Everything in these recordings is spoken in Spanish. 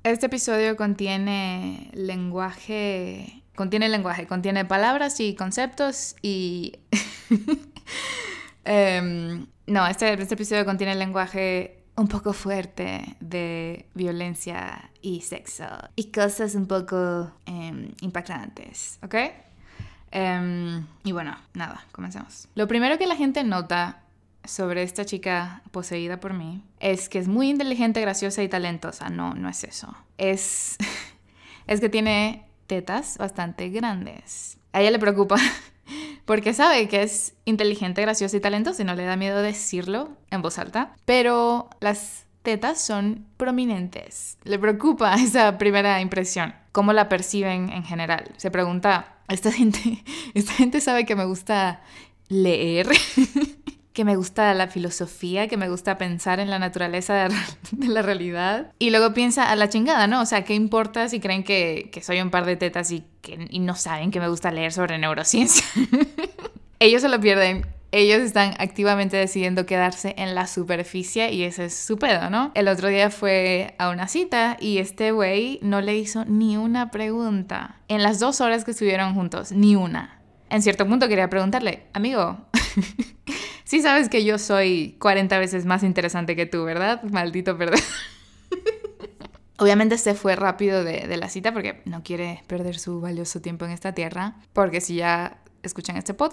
Este episodio contiene palabras y conceptos y... no, este episodio contiene lenguaje un poco fuerte de violencia y sexo y cosas un poco impactantes, ¿ok? Y bueno, nada, comencemos. Lo primero que la gente nota sobre esta chica poseída por mí es que es muy inteligente, graciosa y talentosa. No es eso. Es que tiene tetas bastante grandes. A ella le preocupa porque sabe que es inteligente, graciosa y talentosa y no le da miedo decirlo en voz alta. Pero las tetas son prominentes. Le preocupa esa primera impresión. ¿Cómo la perciben en general? Se pregunta, esta gente sabe que me gusta leer, que me gusta la filosofía, que me gusta pensar en la naturaleza de la realidad. Y luego piensa a la chingada, ¿no? O sea, ¿qué importa si creen que soy un par de tetas y no saben que me gusta leer sobre neurociencia? Ellos se lo pierden. Ellos están activamente decidiendo quedarse en la superficie y ese es su pedo, ¿no? El otro día fue a una cita y este güey no le hizo ni una pregunta. En las 2 horas que estuvieron juntos, ni una. En cierto punto quería preguntarle, amigo, sí sabes que yo soy 40 veces más interesante que tú, ¿verdad? Maldito perdedor. Obviamente se fue rápido de la cita porque no quiere perder su valioso tiempo en esta tierra. Porque si ya escuchan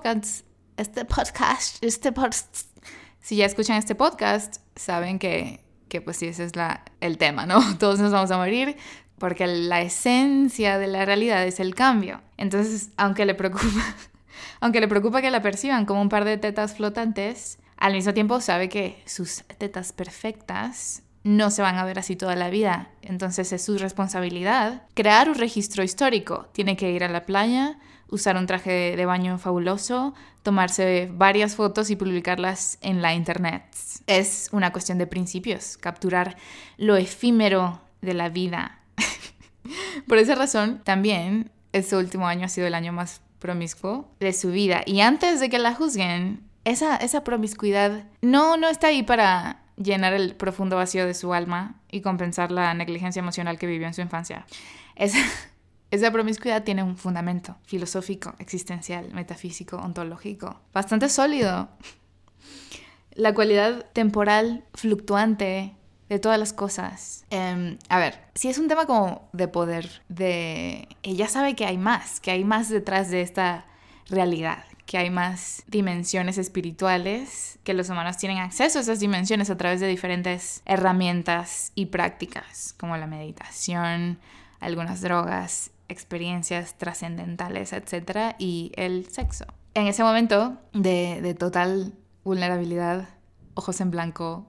si ya escuchan este podcast, saben que pues sí, ese es el tema, ¿no? Todos nos vamos a morir porque la esencia de la realidad es el cambio. Entonces, aunque le preocupa que la perciban como un par de tetas flotantes, al mismo tiempo sabe que sus tetas perfectas no se van a ver así toda la vida. Entonces es su responsabilidad crear un registro histórico. Tiene que ir a la playa, usar un traje de baño fabuloso, tomarse varias fotos y publicarlas en la internet. Es una cuestión de principios, capturar lo efímero de la vida. Por esa razón, también este último año ha sido el año más promiscuo de su vida. Y antes de que la juzguen, esa promiscuidad no está ahí para llenar el profundo vacío de su alma y compensar la negligencia emocional que vivió en su infancia. Esa promiscuidad tiene un fundamento filosófico, existencial, metafísico, ontológico, bastante sólido. La cualidad temporal fluctuante de todas las cosas. A ver, si es un tema como de poder, ella sabe que hay más detrás de esta realidad, que hay más dimensiones espirituales, que los humanos tienen acceso a esas dimensiones a través de diferentes herramientas y prácticas, como la meditación, algunas drogas, experiencias trascendentales, etc. Y el sexo. En ese momento de total vulnerabilidad, ojos en blanco,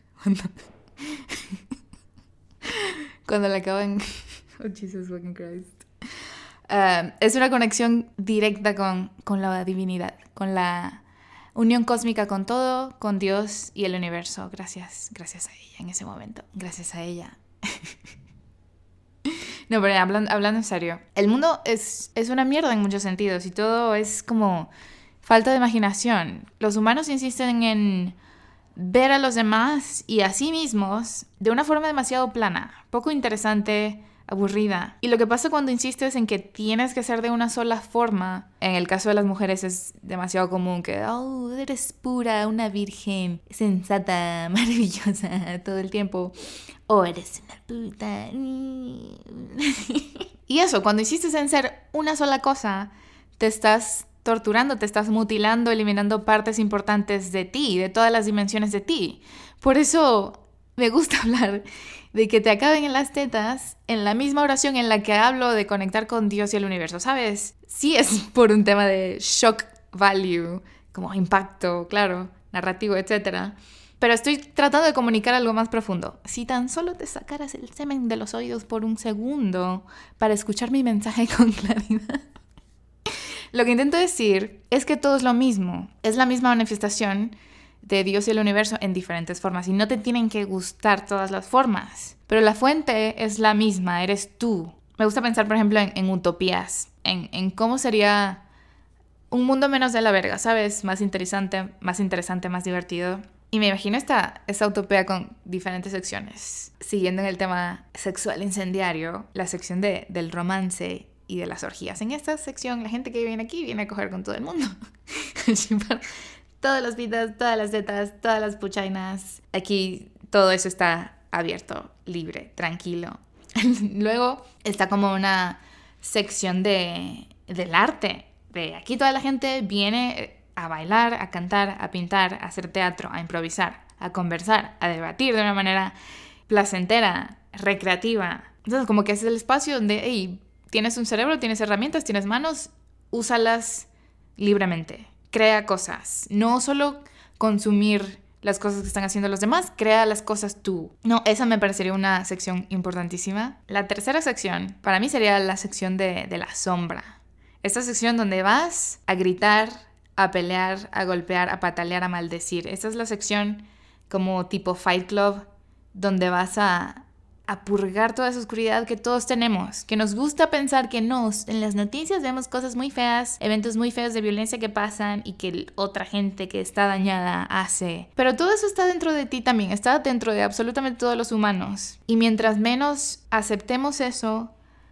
cuando le acaban... Oh, Jesus fucking Christ. Es una conexión directa con la divinidad, con la unión cósmica con todo, con Dios y el universo. Gracias a ella en ese momento. Gracias a ella. No, pero hablando en serio, el mundo es una mierda en muchos sentidos y todo es como falta de imaginación. Los humanos insisten en ver a los demás y a sí mismos de una forma demasiado plana, poco interesante, aburrida. Y lo que pasa cuando insistes en que tienes que ser de una sola forma, en el caso de las mujeres es demasiado común que, oh, eres pura, una virgen, sensata, maravillosa todo el tiempo. O eres una puta. Y eso, cuando insistes en ser una sola cosa, te estás torturando, te estás mutilando, eliminando partes importantes de ti, de todas las dimensiones de ti. Por eso me gusta hablar de que te acaben en las tetas en la misma oración en la que hablo de conectar con Dios y el universo, ¿sabes? Sí es por un tema de shock value, como impacto, claro, narrativo, etc. Pero estoy tratando de comunicar algo más profundo. Si tan solo te sacaras el semen de los oídos por un segundo para escuchar mi mensaje con claridad. Lo que intento decir es que todo es lo mismo. Es la misma manifestación de Dios y el universo en diferentes formas. Y no te tienen que gustar todas las formas. Pero la fuente es la misma, eres tú. Me gusta pensar, por ejemplo, en utopías. En cómo sería un mundo menos de la verga, ¿sabes? Más interesante, más divertido. Y me imagino esta utopía con diferentes secciones. Siguiendo en el tema sexual incendiario, la sección del romance y de las orgías. En esta sección, la gente que viene aquí viene a coger con todo el mundo. Todos los pitos, todas las tetas, todas las puchainas. Aquí todo eso está abierto, libre, tranquilo. Luego está como una sección del arte. De aquí toda la gente viene a bailar, a cantar, a pintar, a hacer teatro, a improvisar, a conversar, a debatir de una manera placentera, recreativa. Entonces como que es el espacio donde hey, tienes un cerebro, tienes herramientas, tienes manos, úsalas libremente. Crea cosas, no solo consumir las cosas que están haciendo los demás, crea las cosas tú. No, esa me parecería una sección importantísima. La tercera sección, para mí sería la sección de la sombra. Esta sección donde vas a gritar, a pelear, a golpear, a patalear, a maldecir. Esta es la sección como tipo Fight Club, donde vas a purgar toda esa oscuridad que todos tenemos, que nos gusta pensar que en las noticias vemos cosas muy feas, eventos muy feos de violencia que pasan y que otra gente que está dañada hace. Pero todo eso está dentro de ti también, está dentro de absolutamente todos los humanos. Y mientras menos aceptemos eso,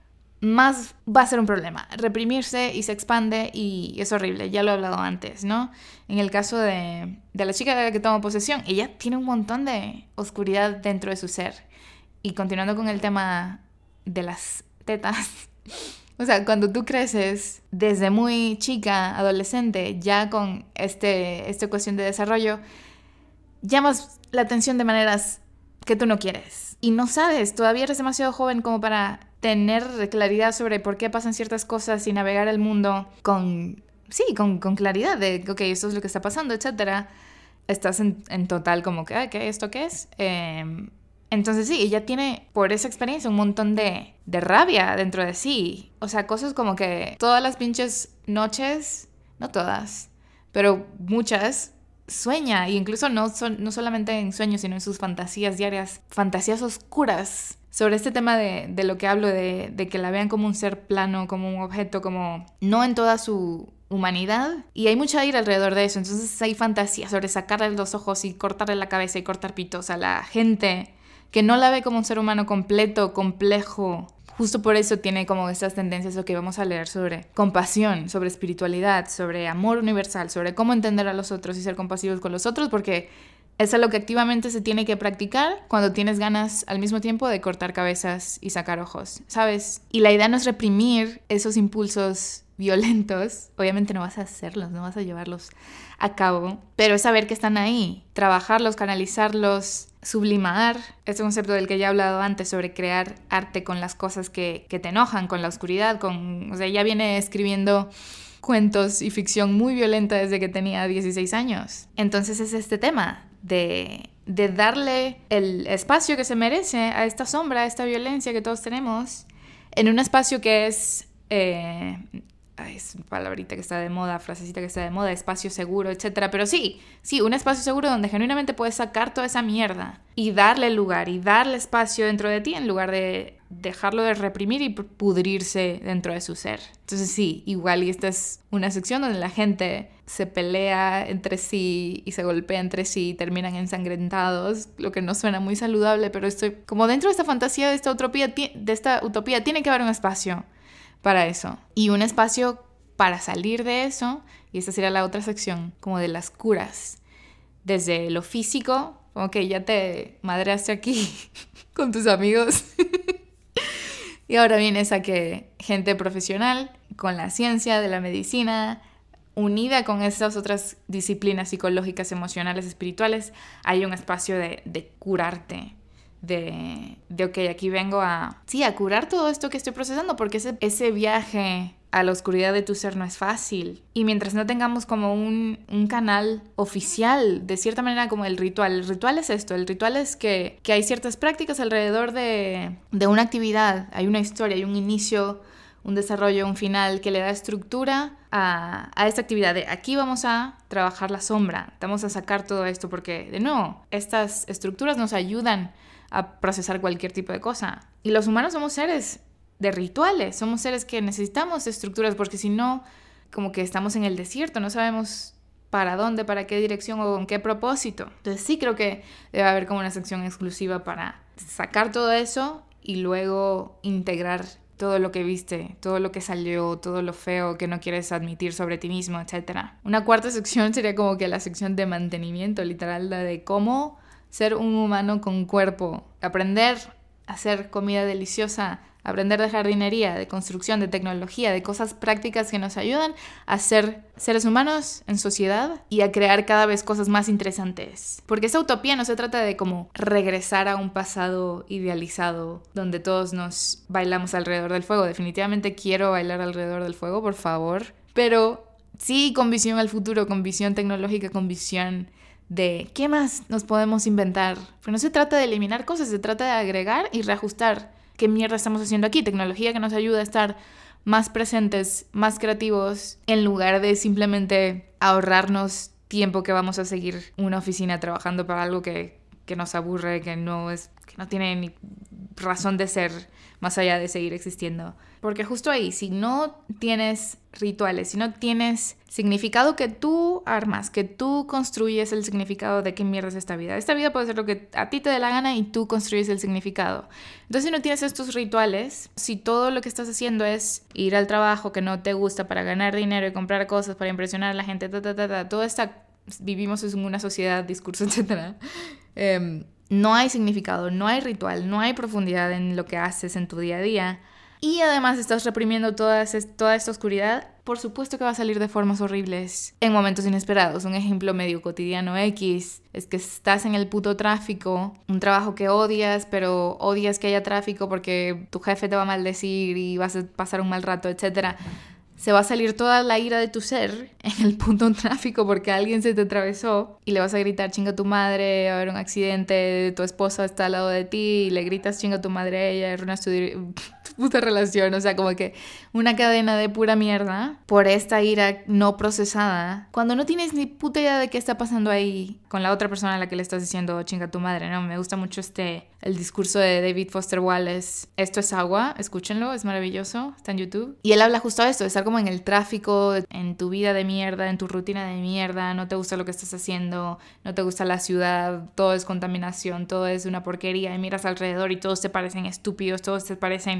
más va a ser un problema. Reprimirse y se expande y es horrible, ya lo he hablado antes, ¿no? En el caso de la chica de la que tomo posesión, ella tiene un montón de oscuridad dentro de su ser. Y continuando con el tema de las tetas, o sea, cuando tú creces desde muy chica, adolescente, ya con esta cuestión de desarrollo, llamas la atención de maneras que tú no quieres. Y no sabes, todavía eres demasiado joven como para tener claridad sobre por qué pasan ciertas cosas y navegar el mundo con claridad de, ok, esto es lo que está pasando, etc. Estás en total como que, ¿qué? ¿Esto qué es? Entonces sí, ella tiene por esa experiencia un montón de rabia dentro de sí. O sea, cosas como que todas las pinches noches, no todas, pero muchas, sueña, e incluso no solamente en sueños, sino en sus fantasías diarias, fantasías oscuras, sobre este tema de lo que hablo, de que la vean como un ser plano, como un objeto, como no en toda su humanidad. Y hay mucha ira alrededor de eso, entonces hay fantasías sobre sacarle los ojos y cortarle la cabeza y cortar pitos a la gente que no la ve como un ser humano completo, complejo. Justo por eso tiene como estas tendencias lo que vamos a leer sobre compasión, sobre espiritualidad, sobre amor universal, sobre cómo entender a los otros y ser compasivos con los otros, porque es algo que activamente se tiene que practicar cuando tienes ganas al mismo tiempo de cortar cabezas y sacar ojos, ¿sabes? Y la idea no es reprimir esos impulsos violentos, obviamente no vas a hacerlos, no vas a llevarlos a cabo, pero es saber que están ahí, trabajarlos, canalizarlos, sublimar, este concepto del que ya he hablado antes sobre crear arte con las cosas que te enojan, con la oscuridad, o sea, ya viene escribiendo cuentos y ficción muy violenta desde que tenía 16 años. Entonces es este tema de darle el espacio que se merece a esta sombra, a esta violencia que todos tenemos, en un espacio que es es palabrita que está de moda, frasecita que está de moda, espacio seguro, etc. Pero sí, un espacio seguro donde genuinamente puedes sacar toda esa mierda y darle lugar y darle espacio dentro de ti en lugar de dejarlo de reprimir y pudrirse dentro de su ser. Entonces sí, igual, y esta es una sección donde la gente se pelea entre sí y se golpea entre sí y terminan ensangrentados, lo que no suena muy saludable, pero estoy como dentro de esta fantasía, de esta utopía, tiene que haber un espacio para eso. Y un espacio para salir de eso, y esta sería la otra sección, como de las curas. Desde lo físico, como que ya te madreaste aquí con tus amigos. Y ahora vienes a que gente profesional, con la ciencia de la medicina, unida con estas otras disciplinas psicológicas, emocionales, espirituales, hay un espacio de curarte. De ok, aquí vengo a curar todo esto que estoy procesando, porque ese viaje a la oscuridad de tu ser no es fácil. Y mientras no tengamos como un canal oficial, de cierta manera, como el ritual es esto, el ritual es que hay ciertas prácticas alrededor de una actividad, hay una historia, hay un inicio, un desarrollo, un final que le da estructura a esta actividad. De aquí vamos a trabajar la sombra, vamos a sacar todo esto, porque de nuevo, estas estructuras nos ayudan a procesar cualquier tipo de cosa. Y los humanos somos seres de rituales, somos seres que necesitamos estructuras, porque si no, como que estamos en el desierto, no sabemos para dónde, para qué dirección o con qué propósito. Entonces sí creo que debe haber como una sección exclusiva para sacar todo eso y luego integrar todo lo que viste, todo lo que salió, todo lo feo que no quieres admitir sobre ti mismo, etc. Una cuarta sección sería como que la sección de mantenimiento, literal, la de cómo ser un humano con cuerpo, aprender a hacer comida deliciosa, aprender de jardinería, de construcción, de tecnología, de cosas prácticas que nos ayudan a ser seres humanos en sociedad y a crear cada vez cosas más interesantes. Porque esa utopía no se trata de como regresar a un pasado idealizado donde todos nos bailamos alrededor del fuego. Definitivamente quiero bailar alrededor del fuego, por favor. Pero sí con visión al futuro, con visión tecnológica, con visión de qué más nos podemos inventar. Pero no se trata de eliminar cosas, se trata de agregar y reajustar. ¿Qué mierda estamos haciendo aquí? Tecnología que nos ayuda a estar más presentes, más creativos, en lugar de simplemente ahorrarnos tiempo que vamos a seguir una oficina trabajando para algo que nos aburre, que no tiene ni razón de ser más allá de seguir existiendo. Porque justo ahí, si no tienes rituales, si no tienes significado que tú armas, que tú construyes el significado de qué mierda es esta vida. Esta vida puede ser lo que a ti te dé la gana y tú construyes el significado. Entonces, si no tienes estos rituales, si todo lo que estás haciendo es ir al trabajo que no te gusta para ganar dinero y comprar cosas, para impresionar a la gente, todo esta... Vivimos en una sociedad, discurso, etc. No hay significado, no hay ritual, no hay profundidad en lo que haces en tu día a día. Y además estás reprimiendo toda esta oscuridad. Por supuesto que va a salir de formas horribles en momentos inesperados. Un ejemplo medio cotidiano X es que estás en el puto tráfico, un trabajo que odias, pero odias que haya tráfico porque tu jefe te va a maldecir y vas a pasar un mal rato, etc. Se va a salir toda la ira de tu ser en el puto tráfico porque alguien se te atravesó y le vas a gritar chinga tu madre, va a haber un accidente, tu esposa está al lado de ti y le gritas chinga tu madre a ella, arruinas tu puta relación, o sea, como que una cadena de pura mierda por esta ira no procesada, cuando no tienes ni puta idea de qué está pasando ahí con la otra persona a la que le estás diciendo chinga tu madre, ¿no? Me gusta mucho el discurso de David Foster Wallace, Esto es agua, escúchenlo, es maravilloso, está en YouTube, y él habla justo de esto, de estar como en el tráfico, en tu vida de mierda, en tu rutina de mierda, no te gusta lo que estás haciendo, no te gusta la ciudad, todo es contaminación, todo es una porquería, y miras alrededor y todos te parecen estúpidos, todos te parecen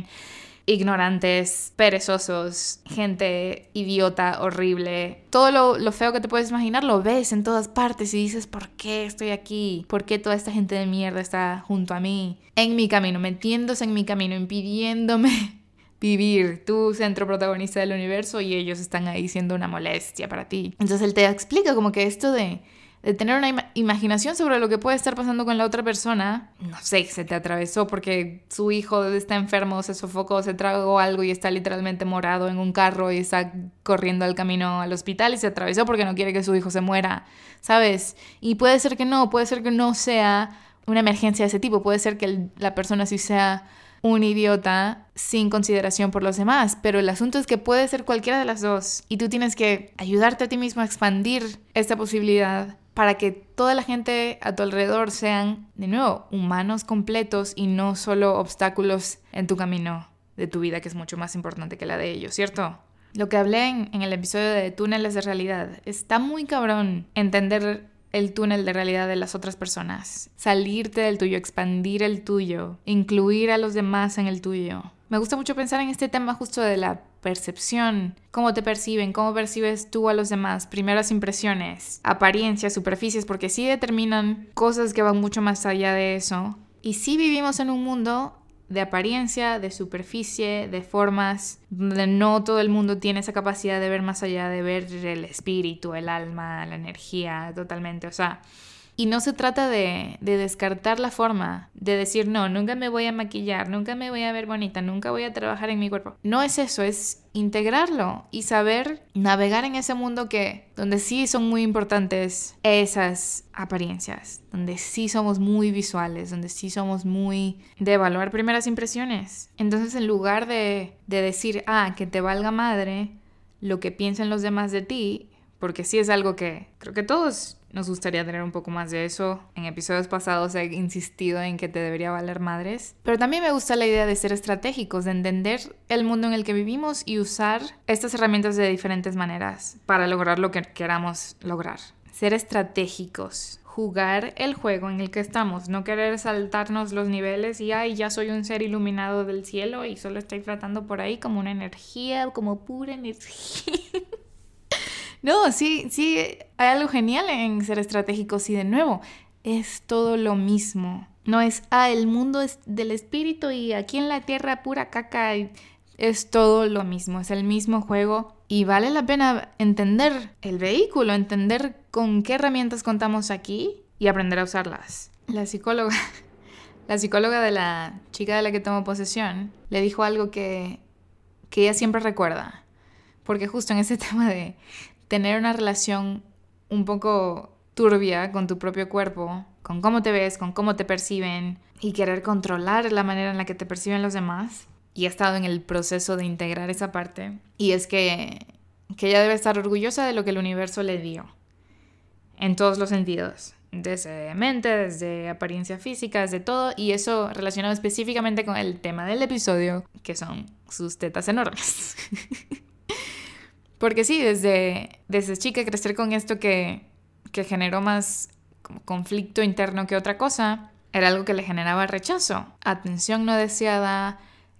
ignorantes, perezosos, gente idiota, horrible. Todo lo feo que te puedes imaginar lo ves en todas partes y dices, ¿por qué estoy aquí? ¿Por qué toda esta gente de mierda está junto a mí? En mi camino, metiéndose en mi camino, impidiéndome vivir, tu centro protagonista del universo, y ellos están ahí siendo una molestia para ti. Entonces él te explica como que esto de tener una imaginación sobre lo que puede estar pasando con la otra persona, no sé, se te atravesó porque su hijo está enfermo, se sofocó, se tragó algo y está literalmente morado en un carro y está corriendo al camino al hospital y se atravesó porque no quiere que su hijo se muera, ¿sabes? Y puede ser que no sea una emergencia de ese tipo, puede ser que la persona sí sea un idiota sin consideración por los demás, pero el asunto es que puede ser cualquiera de las dos y tú tienes que ayudarte a ti mismo a expandir esta posibilidad para que toda la gente a tu alrededor sean, de nuevo, humanos completos y no solo obstáculos en tu camino de tu vida, que es mucho más importante que la de ellos, ¿cierto? Lo que hablé en el episodio de túneles de realidad, está muy cabrón entender el túnel de realidad de las otras personas, salirte del tuyo, expandir el tuyo, incluir a los demás en el tuyo. Me gusta mucho pensar en este tema justo de la percepción, cómo te perciben, cómo percibes tú a los demás, primeras impresiones, apariencias, superficies, porque sí determinan cosas que van mucho más allá de eso. Y sí vivimos en un mundo de apariencia, de superficie, de formas, donde no todo el mundo tiene esa capacidad de ver más allá, de ver el espíritu, el alma, la energía, totalmente, o sea... Y no se trata de descartar la forma, de decir, no, nunca me voy a maquillar, nunca me voy a ver bonita, nunca voy a trabajar en mi cuerpo. No es eso, es integrarlo y saber navegar en ese mundo donde sí son muy importantes esas apariencias, donde sí somos muy visuales, donde sí somos muy de evaluar primeras impresiones. Entonces, en lugar de decir, que te valga madre lo que piensen los demás de ti, porque sí es algo que creo que todos nos gustaría tener un poco más de eso. En episodios pasados he insistido en que te debería valer madres. Pero también me gusta la idea de ser estratégicos, de entender el mundo en el que vivimos y usar estas herramientas de diferentes maneras para lograr lo que queramos lograr. Ser estratégicos. Jugar el juego en el que estamos, no querer saltarnos los niveles y ay, ya soy un ser iluminado del cielo y solo estoy flotando por ahí como una energía, como pura energía. No, sí, hay algo genial en ser estratégicos y de nuevo, es todo lo mismo. No es, el mundo es del espíritu y aquí en la tierra pura caca. Es todo lo mismo, es el mismo juego y vale la pena entender el vehículo, entender con qué herramientas contamos aquí y aprender a usarlas. La psicóloga de la chica de la que tomó posesión le dijo algo que ella siempre recuerda, porque justo en ese tema de tener una relación un poco turbia con tu propio cuerpo, con cómo te ves, con cómo te perciben y querer controlar la manera en la que te perciben los demás. Y he estado en el proceso de integrar esa parte. Y es que ella debe estar orgullosa de lo que el universo le dio. En todos los sentidos. Desde mente, desde apariencia física, desde todo. Y eso relacionado específicamente con el tema del episodio, que son sus tetas enormes. Porque sí, desde chica crecer con esto que generó más como conflicto interno que otra cosa, era algo que le generaba rechazo. Atención no deseada.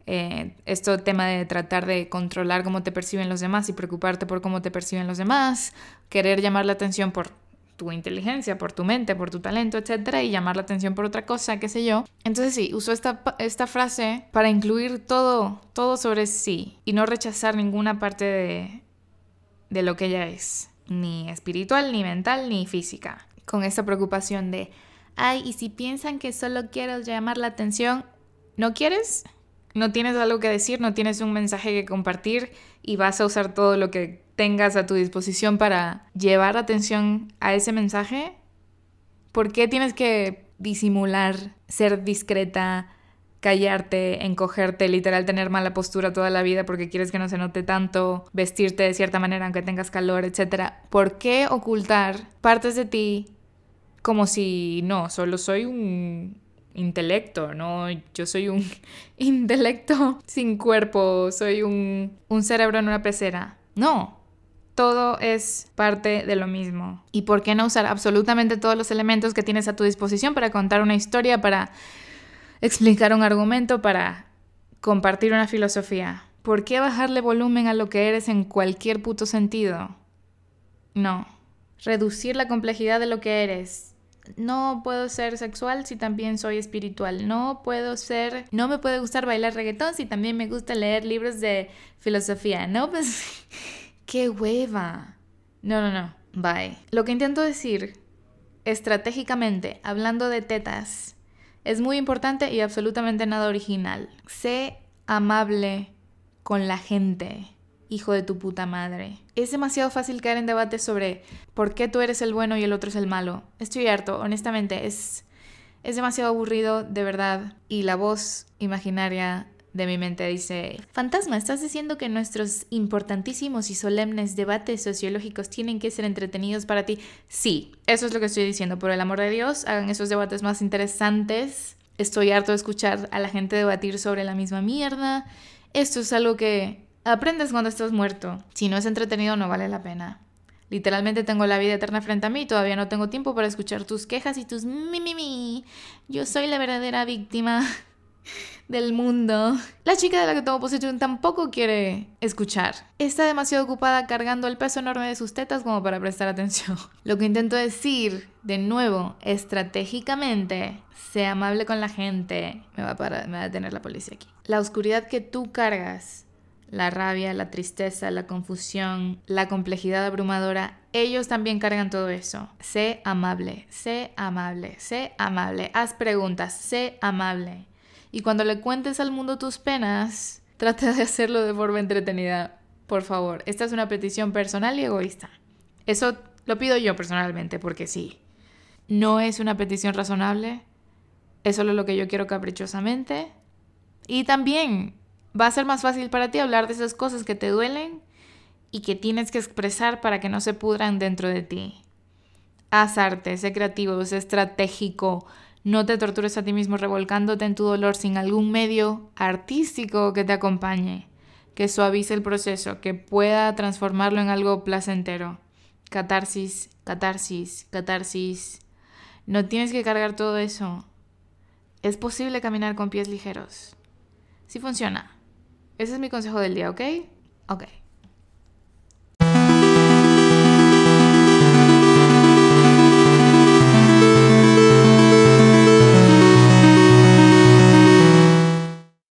Esto tema de tratar de controlar cómo te perciben los demás y preocuparte por cómo te perciben los demás, querer llamar la atención por tu inteligencia, por tu mente, por tu talento, etcétera, y llamar la atención por otra cosa, qué sé yo. Entonces sí, uso esta frase para incluir todo sobre sí y no rechazar ninguna parte de lo que ella es, ni espiritual, ni mental, ni física, con esta preocupación de y si piensan que solo quiero llamar la atención, ¿no quieres? No tienes algo que decir, no tienes un mensaje que compartir y vas a usar todo lo que tengas a tu disposición para llevar atención a ese mensaje. ¿Por qué tienes que disimular, ser discreta, callarte, encogerte, literal tener mala postura toda la vida porque quieres que no se note tanto, vestirte de cierta manera aunque tengas calor, etcétera? ¿Por qué ocultar partes de ti como si no, solo soy un intelecto, no, yo soy un intelecto sin cuerpo, soy un cerebro en una pecera? No, todo es parte de lo mismo. ¿Y por qué no usar absolutamente todos los elementos que tienes a tu disposición para contar una historia, para explicar un argumento, para compartir una filosofía? ¿Por qué bajarle volumen a lo que eres en cualquier puto sentido? No, reducir la complejidad de lo que eres. No puedo ser sexual si también soy espiritual. No me puede gustar bailar reggaetón si también me gusta leer libros de filosofía. No, pues, qué hueva. No. Bye. Lo que intento decir, estratégicamente, hablando de tetas, es muy importante y absolutamente nada original. Sé amable con la gente. Hijo de tu puta madre. Es demasiado fácil caer en debates sobre por qué tú eres el bueno y el otro es el malo. Estoy harto, honestamente. Es demasiado aburrido, de verdad. Y la voz imaginaria de mi mente dice: Fantasma, ¿estás diciendo que nuestros importantísimos y solemnes debates sociológicos tienen que ser entretenidos para ti? Sí, eso es lo que estoy diciendo. Por el amor de Dios, hagan esos debates más interesantes. Estoy harto de escuchar a la gente debatir sobre la misma mierda. Esto es algo que aprendes cuando estás muerto. Si no es entretenido, no vale la pena. Literalmente tengo la vida eterna frente a mí y todavía no tengo tiempo para escuchar tus quejas y tus mi. Yo soy la verdadera víctima del mundo. La chica de la que tomo posesión tampoco quiere escuchar. Está demasiado ocupada cargando el peso enorme de sus tetas como para prestar atención. Lo que intento decir, de nuevo, estratégicamente, sé amable con la gente. Me va a detener la policía aquí. La oscuridad que tú cargas, la rabia, la tristeza, la confusión, la complejidad abrumadora, ellos también cargan todo eso. Sé amable, haz preguntas, sé amable. Y cuando le cuentes al mundo tus penas, trata de hacerlo de forma entretenida, por favor. Esta es una petición personal y egoísta. Eso lo pido yo personalmente, porque sí, no es una petición razonable, es solo lo que yo quiero caprichosamente. Y también va a ser más fácil para ti hablar de esas cosas que te duelen y que tienes que expresar para que no se pudran dentro de ti. Haz arte, sé creativo, sé estratégico. No te tortures a ti mismo revolcándote en tu dolor sin algún medio artístico que te acompañe, que suavice el proceso, que pueda transformarlo en algo placentero. Catarsis, catarsis, catarsis. No tienes que cargar todo eso. Es posible caminar con pies ligeros. Sí funciona. Ese es mi consejo del día, ¿ok? Ok.